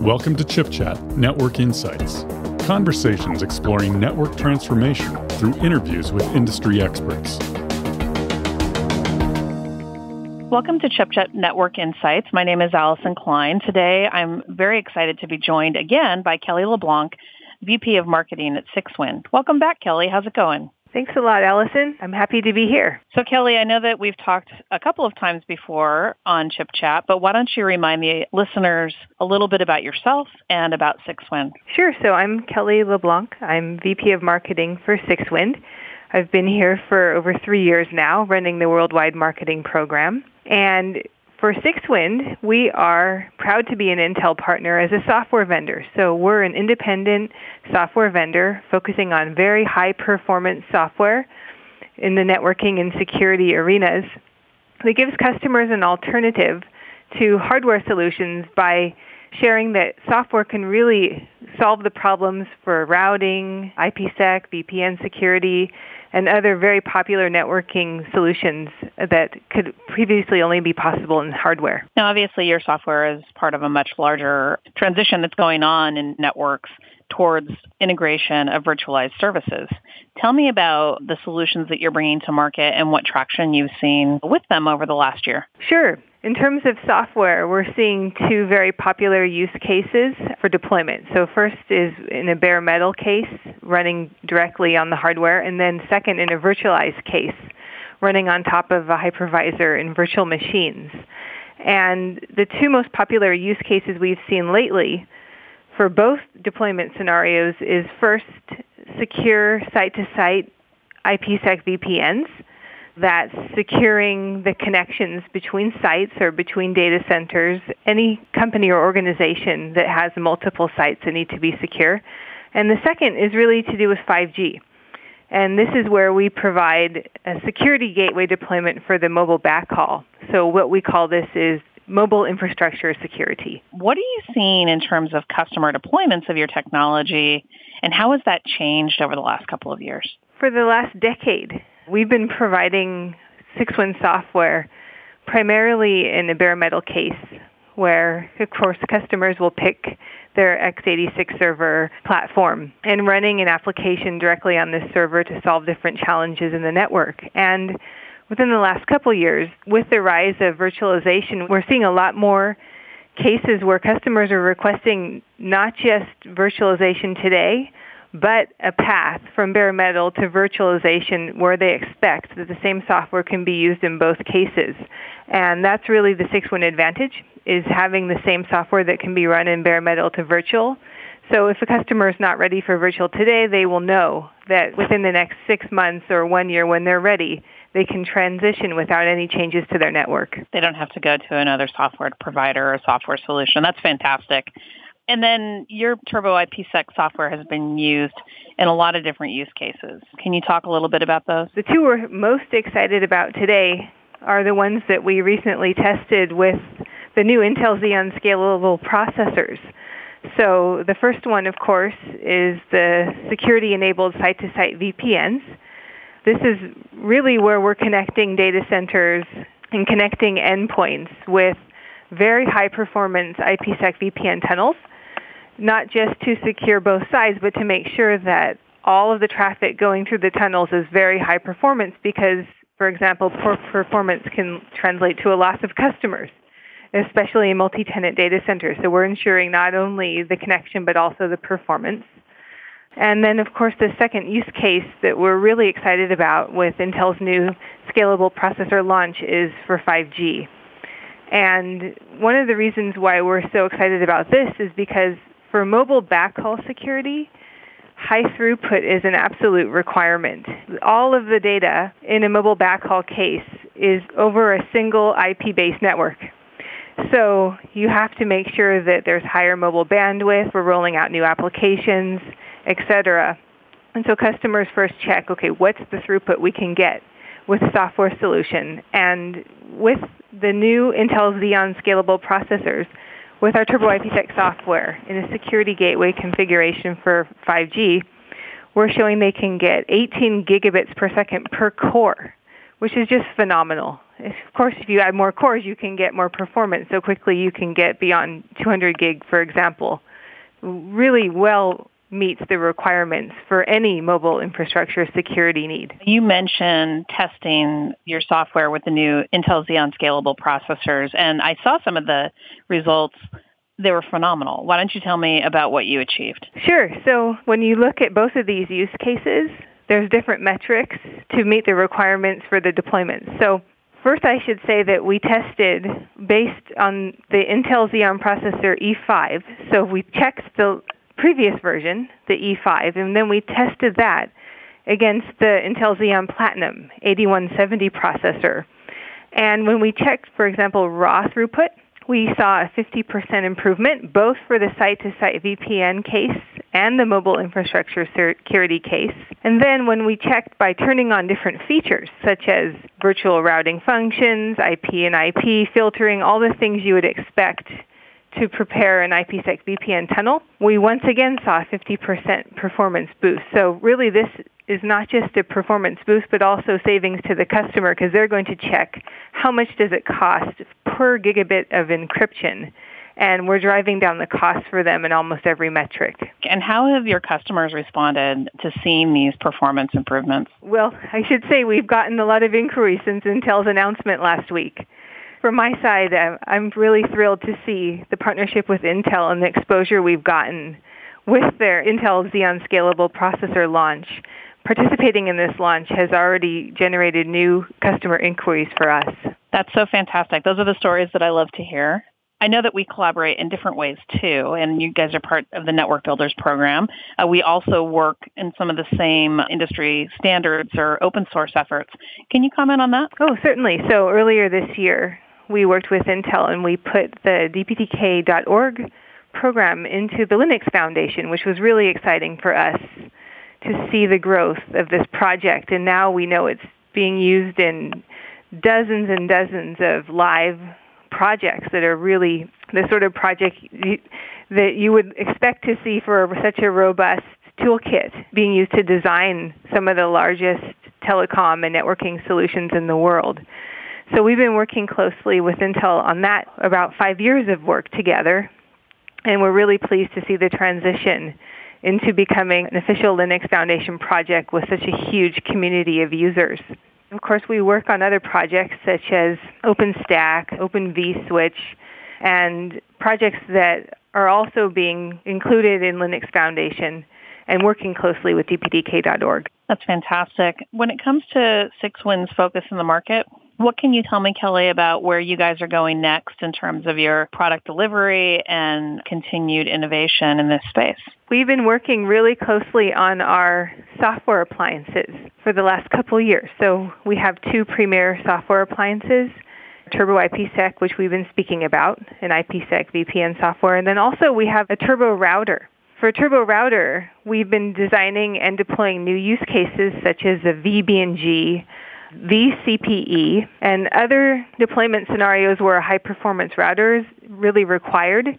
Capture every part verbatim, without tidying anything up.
Welcome to Chip Chat Network Insights, conversations exploring network transformation through interviews with industry experts. Welcome to Chip Chat Network Insights. My name is Allison Klein. Today, I'm very excited to be joined again by Kelly LeBlanc, V P of Marketing at six wind. Welcome back, Kelly. How's it going? Thanks a lot, Allison. I'm happy to be here. So, Kelly, I know that we've talked a couple of times before on Chip Chat, but why don't you remind the listeners a little bit about yourself and about six wind? Sure. So I'm Kelly LeBlanc. I'm V P of Marketing for six wind. I've been here for over three years now, running the worldwide marketing program. And for six wind, we are proud to be an Intel partner as a software vendor. So we're an independent software vendor focusing on very high-performance software in the networking and security arenas that gives customers an alternative to hardware solutions by sharing that software can really solve the problems for routing, IPsec, V P N security, and other very popular networking solutions that could previously only be possible in hardware. Now, obviously, your software is part of a much larger transition that's going on in networks towards integration of virtualized services. Tell me about the solutions that you're bringing to market and what traction you've seen with them over the last year. Sure. In terms of software, we're seeing two very popular use cases for deployment. So first is in a bare metal case, running directly on the hardware, and then second in a virtualized case, running on top of a hypervisor in virtual machines. And the two most popular use cases we've seen lately for both deployment scenarios is first, secure site-to-site IPsec V P Ns. That's securing the connections between sites or between data centers, any company or organization that has multiple sites that need to be secure. And the second is really to do with five G. And this is where we provide a security gateway deployment for the mobile backhaul. So what we call this is mobile infrastructure security. What are you seeing in terms of customer deployments of your technology, and how has that changed over the last couple of years? For the last decade, we've been providing six wind software primarily in a bare metal case where, of course, customers will pick their x eighty-six server platform and running an application directly on this server to solve different challenges in the network. And within the last couple years, with the rise of virtualization, we're seeing a lot more cases where customers are requesting not just virtualization today, but a path from bare metal to virtualization where they expect that the same software can be used in both cases. And that's really the six wind advantage, is having the same software that can be run in bare metal to virtual. So if a customer is not ready for virtual today, they will know that within the next six months or one year when they're ready, they can transition without any changes to their network. They don't have to go to another software provider or software solution. That's fantastic. And then your Turbo IPsec software has been used in a lot of different use cases. Can you talk a little bit about those? The two we're most excited about today are the ones that we recently tested with the new Intel Xeon Scalable processors. So the first one, of course, is the security-enabled site-to-site V P Ns. This is really where we're connecting data centers and connecting endpoints with very high-performance IPsec V P N tunnels, not just to secure both sides, but to make sure that all of the traffic going through the tunnels is very high performance because, for example, poor performance can translate to a loss of customers, especially in multi-tenant data centers. So we're ensuring not only the connection, but also the performance. And then, of course, the second use case that we're really excited about with Intel's new scalable processor launch is for five G. And one of the reasons why we're so excited about this is because for mobile backhaul security, high throughput is an absolute requirement. All of the data in a mobile backhaul case is over a single I P-based network. So you have to make sure that there's higher mobile bandwidth for rolling out new applications, et cetera. And so customers first check, okay, what's the throughput we can get with a software solution? And with the new Intel Xeon Scalable processors, with our Turbo IPsec software in a security gateway configuration for five G, we're showing they can get eighteen gigabits per second per core, which is just phenomenal. of course, if you add more cores, you can get more performance. So quickly you can get beyond two hundred gig, for example. Really well meets the requirements for any mobile infrastructure security need. You mentioned testing your software with the new Intel Xeon Scalable processors, and I saw some of the results. They were phenomenal. Why don't you tell me about what you achieved? Sure. So when you look at both of these use cases, there's different metrics to meet the requirements for the deployment. So first, I should say that we tested based on the Intel Xeon processor E five. So we checked the previous version, the E five, and then we tested that against the Intel Xeon Platinum eighty-one seventy processor. And when we checked, for example, raw throughput, we saw a fifty percent improvement, both for the site-to-site V P N case and the mobile infrastructure security case. And then when we checked by turning on different features, such as virtual routing functions, I P and I P filtering, all the things you would expect to prepare an IPsec V P N tunnel, we once again saw a fifty percent performance boost. So really this is not just a performance boost, but also savings to the customer, because they're going to check how much does it cost per gigabit of encryption. And we're driving down the cost for them in almost every metric. And how have your customers responded to seeing these performance improvements? Well, I should say we've gotten a lot of inquiries since Intel's announcement last week. From my side, I'm really thrilled to see the partnership with Intel and the exposure we've gotten with their Intel Xeon Scalable processor launch. Participating in this launch has already generated new customer inquiries for us. That's so fantastic. Those are the stories that I love to hear. I know that we collaborate in different ways, too, and you guys are part of the Network Builders program. Uh, we also work in some of the same industry standards or open source efforts. Can you comment on that? Oh, certainly. So earlier this year, we worked with Intel and we put the D P T K dot org program into the Linux Foundation, which was really exciting for us to see the growth of this project. And now we know it's being used in dozens and dozens of live projects that are really the sort of project you, that you would expect to see for such a robust toolkit being used to design some of the largest telecom and networking solutions in the world. So we've been working closely with Intel on that, about five years of work together, and we're really pleased to see the transition into becoming an official Linux Foundation project with such a huge community of users. Of course, we work on other projects such as OpenStack, Open vSwitch, and projects that are also being included in Linux Foundation and working closely with D P T K dot org. That's fantastic. When it comes to Six Winds' focus in the market, what can you tell me, Kelly, about where you guys are going next in terms of your product delivery and continued innovation in this space? We've been working really closely on our software appliances for the last couple of years. So we have two premier software appliances, Turbo IPsec, which we've been speaking about, an IPsec V P N software, and then also we have a Turbo Router. For Turbo Router, we've been designing and deploying new use cases such as a V B N G, V C P E, and other deployment scenarios where a high-performance router is really required.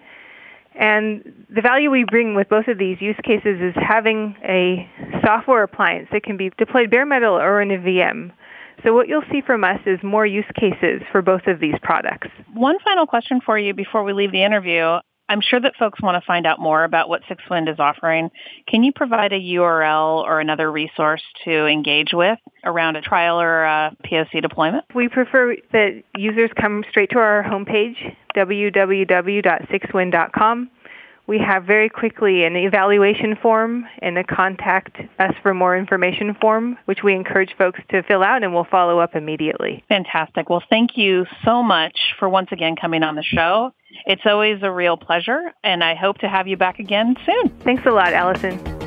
And the value we bring with both of these use cases is having a software appliance that can be deployed bare metal or in a V M. So what you'll see from us is more use cases for both of these products. One final question for you before we leave the interview. I'm sure that folks want to find out more about what Six Wind is offering. Can you provide a U R L or another resource to engage with around a trial or a P O C deployment? We prefer that users come straight to our homepage, w w w dot six wind dot com. We have very quickly an evaluation form and a contact us for more information form, which we encourage folks to fill out, and we'll follow up immediately. Fantastic. Well, thank you so much for once again coming on the show. It's always a real pleasure, and I hope to have you back again soon. Thanks a lot, Allison.